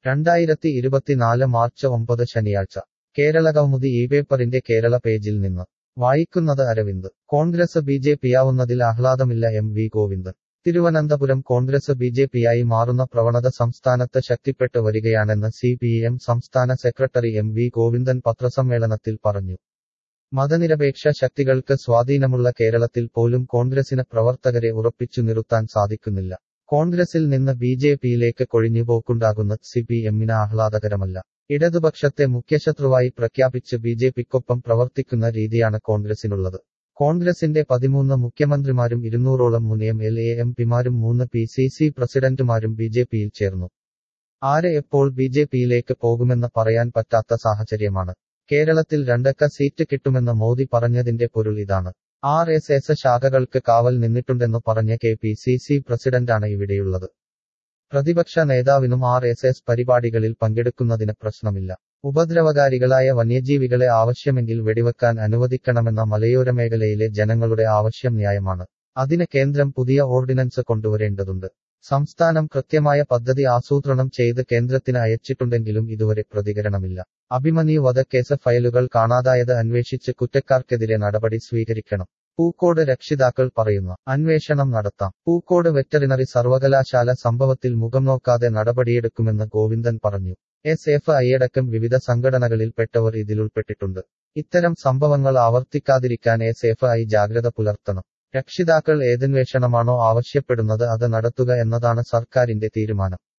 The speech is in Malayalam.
2024 മാർച്ച് 9 ശനിയാഴ്ച കേരളകൗമുദി ഇപേപ്പറിന്റെ കേരള പേജിൽ നിന്ന് വായിക്കുന്നത് അരവിന്ദ്. കോൺഗ്രസ് ബിജെപിയാവുന്നതിൽ ആഹ്ലാദമില്ല എം വി ഗോവിന്ദൻ. തിരുവനന്തപുരം കോൺഗ്രസ് ബിജെപിയായി മാറുന്ന പ്രവണത സംസ്ഥാനത്ത് ശക്തിപ്പെട്ട് വരികയാണെന്ന് സിപിഎം സംസ്ഥാന സെക്രട്ടറി എം വി ഗോവിന്ദൻ പത്രസമ്മേളനത്തിൽ പറഞ്ഞു. മതനിരപേക്ഷ ശക്തികൾക്ക് സ്വാധീനമുള്ള കേരളത്തിൽ പോലും കോൺഗ്രസിന് പ്രവർത്തകരെ ഉറപ്പിച്ചു നിർത്താൻ സാധിക്കുന്നില്ല. കോൺഗ്രസിൽ നിന്ന് ബിജെപിയിലേക്ക് കൊഴിഞ്ഞുപോക്കുണ്ടാകുന്നത് സിപിഎമ്മിന് ആഹ്ലാദകരമല്ല. ഇടതുപക്ഷത്തെ മുഖ്യശത്രുവായി പ്രഖ്യാപിച്ച് ബിജെപിക്കൊപ്പം പ്രവർത്തിക്കുന്ന രീതിയാണ് കോൺഗ്രസിനുള്ളത്. കോൺഗ്രസിന്റെ 13 മുഖ്യമന്ത്രിമാരും 200ഓളം മുൻ എം.എൽ.എ. മാരും 3 പി.സി.സി പ്രസിഡന്റുമാരും ബിജെപിയിൽ ചേർന്നു. ആര് എപ്പോൾ ബിജെപിയിലേക്ക് പോകുമെന്ന് പറയാൻ പറ്റാത്ത സാഹചര്യമാണ്. കേരളത്തിൽ 2 സീറ്റ് കിട്ടുമെന്ന് മോദി പറഞ്ഞതിന്റെ പൊരുൾ ഇതാണ്. ആർ.എസ്.എസ് ശാഖകൾക്ക് കാവൽ നിന്നിട്ടുണ്ടെന്നു പറഞ്ഞ കെ.പി.സി.സി പ്രസിഡന്റാണ് ഇവിടെയുള്ളത്. പ്രതിപക്ഷ നേതാവിനും ആർ.എസ്.എസ് പരിപാടികളിൽ പങ്കെടുക്കുന്നതിന് പ്രശ്നമില്ല. ഉപദ്രവകാരികളായ വന്യജീവികളെ ആവശ്യമെങ്കിൽ വെടിവെക്കാൻ അനുവദിക്കണമെന്ന മലയോര മേഖലയിലെ ജനങ്ങളുടെ ആവശ്യം ന്യായമാണ്. അതിന് കേന്ദ്രം പുതിയ ഓർഡിനൻസ് കൊണ്ടുവരേണ്ടതുണ്ട്. സംസ്ഥാനം കൃത്യമായ പദ്ധതി ആസൂത്രണം ചെയ്ത് കേന്ദ്രത്തിന് അയച്ചിട്ടുണ്ടെങ്കിലും ഇതുവരെ പ്രതികരണമില്ല. അഭിമന്യു വധക്കേസ് ഫയലുകൾ കാണാതായത് അന്വേഷിച്ച് കുറ്റക്കാർക്കെതിരെ നടപടി സ്വീകരിക്കണം. പൂക്കോട് രക്ഷിതാക്കൾ പറയുന്ന അന്വേഷണം നടത്താം. പൂക്കോട് വെറ്ററിനറി സർവകലാശാല സംഭവത്തിൽ മുഖം നോക്കാതെ നടപടിയെടുക്കുമെന്ന് ഗോവിന്ദൻ പറഞ്ഞു. എസ്.എഫ്.ഐ. വിവിധ സംഘടനകളിൽപ്പെട്ടവർ ഇതിലുൾപ്പെട്ടിട്ടുണ്ട്. ഇത്തരം സംഭവങ്ങൾ ആവർത്തിക്കാതിരിക്കാൻ എസ്.എഫ്.ഐ. ജാഗ്രത പുലർത്തണം. രക്ഷിതാക്കൾ ഏതന്വേഷണമാണോ ആവശ്യപ്പെടുന്നത് അത് നടത്തുക എന്നതാണ് സർക്കാരിന്റെ തീരുമാനം.